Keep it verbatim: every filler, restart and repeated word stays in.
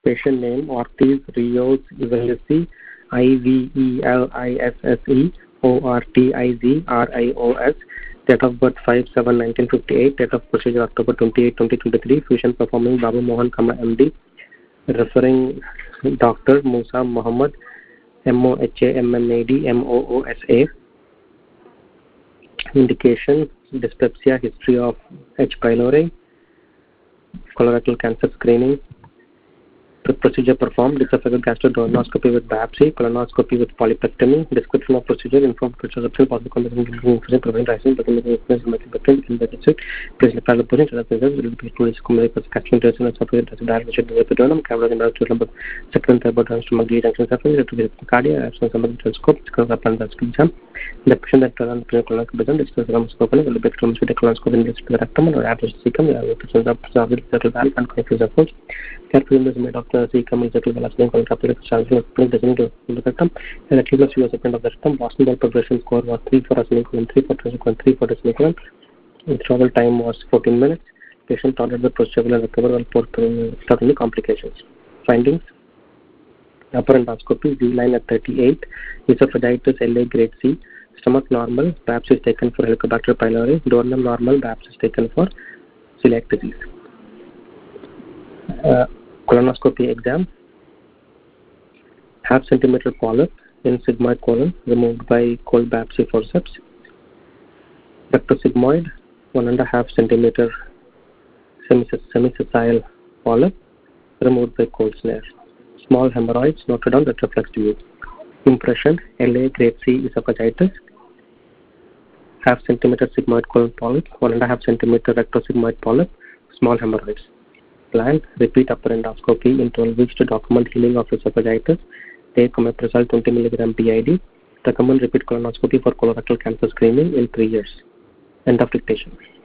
Patient name Ortiz Rios Ivelisse, I V E L I S S E O R T I Z R I O S. Date of birth five seven nineteen fifty-eight. Date of procedure October twenty-eighth twenty twenty-three. Fusion performing Babu Mohan Kama M D. Referring Doctor Musa Muhammad, M O H A M M A D M O O S A. Indication dyspepsia, history of H. pylori, colorectal cancer screening. The procedure performed: esophageal gastroduodenoscopy with biopsy, colonoscopy with polypectomy. Description of procedure: informed procedure of possible condition, preventing rising, but in the influence of multiple in the district. Please apply the position of the results will be to discommodate the caption dressing and software as a direct to the perdonum, camera and other number second third stomach junction suffering to the cardia, absence of the scope, upon the exam. The patient that turns the colonoscopy discuss the scope will be from the colonoscopy in the rectum or average cecum, the presence of the valve and confused approach. Carefully is made of the cecum is the last name called capillary expansion of spring designing to the rectum, and the tuberous U S of the rectum. Boston Bell progression score was three for arsenical three for transient three for arsenical. The travel time was fourteen minutes. Patient tolerated the procedure and recovered without any complications. Findings: upper endoscopy, Z line at thirty-eight, esophagitis L A grade C, stomach normal, biopsy is taken for Helicobacter pylori, duodenum normal, biopsy is taken for celiac disease. Uh, colonoscopy exam: half centimeter polyp in sigmoid colon removed by cold biopsy forceps. Rectosigmoid, one and a half centimeter semicoccygeal polyp removed by cold snare. Small hemorrhoids noted on retroflex tube. Impression: L A grade C esophagitis, half centimeter sigmoid colon polyp, one and a half centimeter rectosigmoid polyp, small hemorrhoids. Plan: repeat upper endoscopy in twelve weeks to document healing of esophagitis. Take omeprazole twenty milligram B I D. Recommend repeat colonoscopy for colorectal cancer screening in three years. End of dictation.